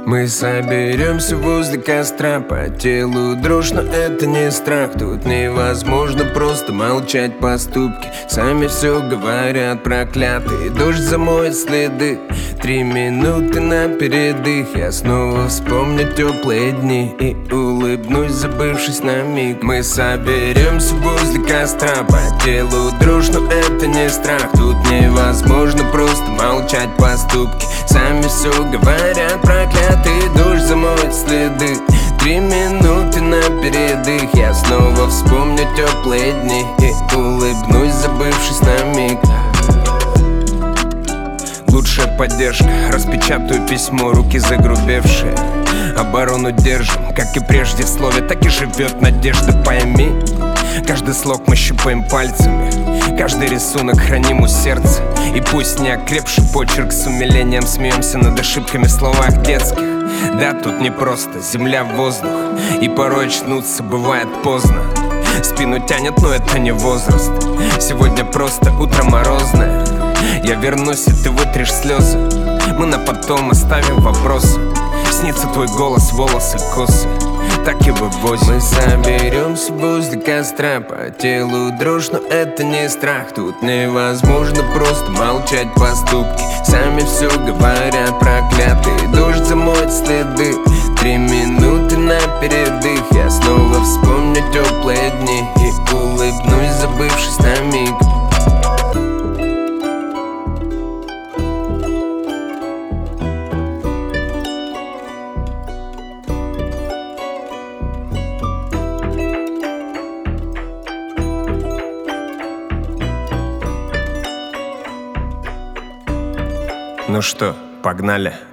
Мы соберемся возле костра, по телу дрожь, но это не страх. Тут невозможно просто молчать, поступки сами все говорят, проклятый дождь замоет следы. 3 минуты на передых, я снова вспомню теплые дни и улыбнусь, забывшись на миг. Мы соберемся возле костра, по телу дрожь, но это не страх. Тут невозможно просто молчать, поступки сами все говорят, проклятый дождь замоет следы. 3 минуты на передых, я снова вспомню теплые дни и улыбнусь, забывшись на миг. Лучшая поддержка, распечатаю письмо, руки загрубевшие. Оборону держим, как и прежде в слове, так и живет надежда, пойми. Каждый слог мы щупаем пальцами, каждый рисунок храним у сердца. И пусть не окрепший почерк, с умилением смеемся над ошибками в словах детских. Да, тут не просто, земля в воздух, и порой очнуться бывает поздно. Спину тянет, но это не возраст. Сегодня просто утро морозное. Я вернусь, и ты вытрешь слезы. Мы на потом оставим вопросы. Снится твой голос, волосы, косы, так и вывозим. Мы соберемся возле костра, по телу дрожь, но это не страх. Тут невозможно просто молчать, поступки сами все говорят, проклятый дождь замоет следы. 3 минуты на передых, я снова вспомню теплые дни и улыбнусь, забывшись на миг. Ну что, погнали?